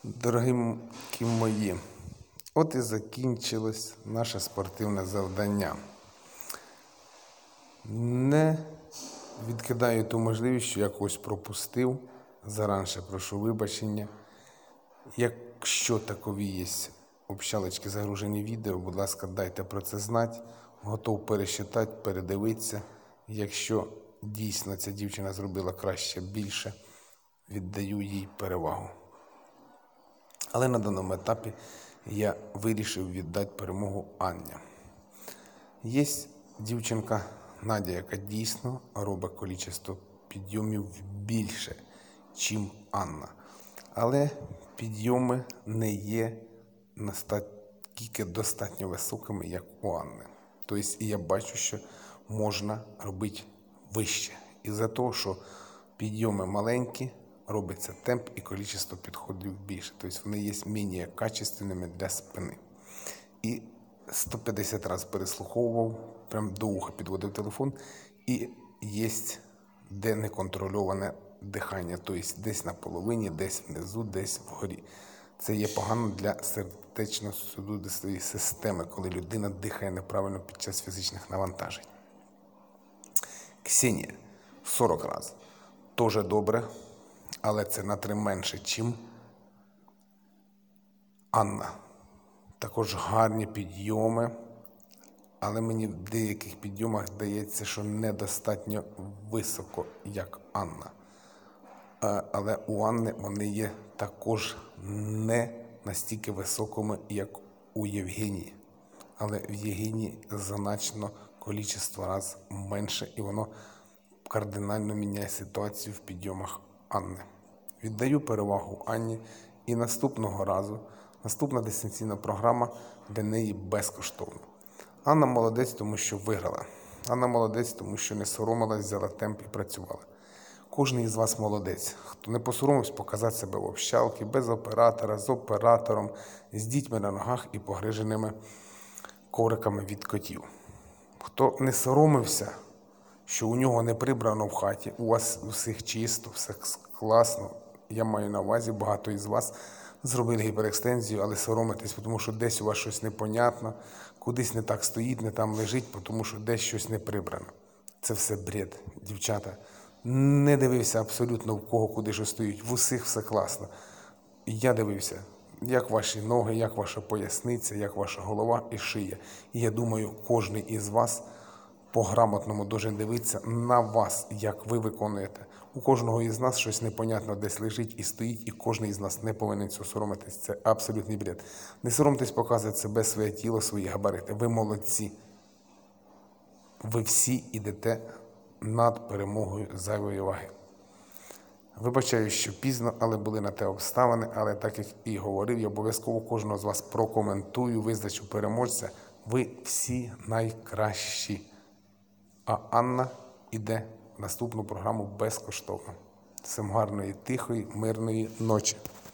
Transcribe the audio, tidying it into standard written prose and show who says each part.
Speaker 1: Дорогі мої, от і закінчилось наше спортивне завдання. Не відкидаю ту можливість, що я когось пропустив. Заранше прошу вибачення. Якщо такові є общалочки загружені відео, будь ласка, дайте про це знати. Готов пересчитати, передивитися. Якщо дійсно ця дівчина зробила краще, більше, віддаю їй перевагу. Але на даному етапі я вирішив віддати перемогу Анні. Є дівчинка Надя, яка дійсно робить кількість підйомів більше, ніж Анна. Але підйоми не є настільки достатньо високими, як у Анни. Тобто я бачу, що можна робити вище. Із-за того, що підйоми маленькі, робиться темп і кількість підходів більше. Тобто вони є менш качественними для спини. І 150 разів переслуховував, прям до уха підводив телефон, і є де неконтрольоване дихання. Тобто десь на половині, десь внизу, десь вгорі. Це є погано для сердечно-судинної системи, коли людина дихає неправильно під час фізичних навантажень. Ксенія 40 разів. Теж добре, але це на 3 менше, чим Анна. Також гарні підйоми, але мені в деяких підйомах здається, що недостатньо високо, як Анна. Але у Анни вони є також не настільки високими, як у Євгенії. Але в Євгенії значно кількість разів менше, і воно кардинально міняє ситуацію в підйомах Анни. Віддаю перевагу Анні, і наступного разу наступна дистанційна програма для неї безкоштовна. Анна молодець, тому що виграла. Анна молодець, тому що не соромилась, взяла темп і працювала. Кожен із вас молодець, хто не посоромився показати себе в общалці, без оператора, з оператором, з дітьми на ногах і погриженими ковриками від котів. Хто не соромився, що у нього не прибрано в хаті, у вас усіх чисто, все класно. Я маю на увазі, багато із вас зробили гіперекстензію, але соромитесь, тому що десь у вас щось непонятно, кудись не так стоїть, не там лежить, тому що десь щось не прибрано. Це все бред, дівчата. Не дивився абсолютно в кого куди що стоїть. В усіх все класно. Я дивився, як ваші ноги, як ваша поясниця, як ваша голова і шия. І я думаю, кожен із вас по-грамотному должен дивитися на вас, як ви виконуєте. У кожного із нас щось непонятно десь лежить і стоїть, і кожен із нас не повинен цього соромитись. Це абсолютний бред. Не соромтесь показувати себе, своє тіло, свої габарити. Ви молодці. Ви всі йдете над перемогою зайвої ваги. Вибачаю, що пізно, але були на те обставини, але так як і говорив, я обов'язково кожного з вас прокоментую, визначу переможця. Ви всі найкращі. А Анна йде в наступну програму безкоштовно. Всім гарної, тихої, мирної ночі.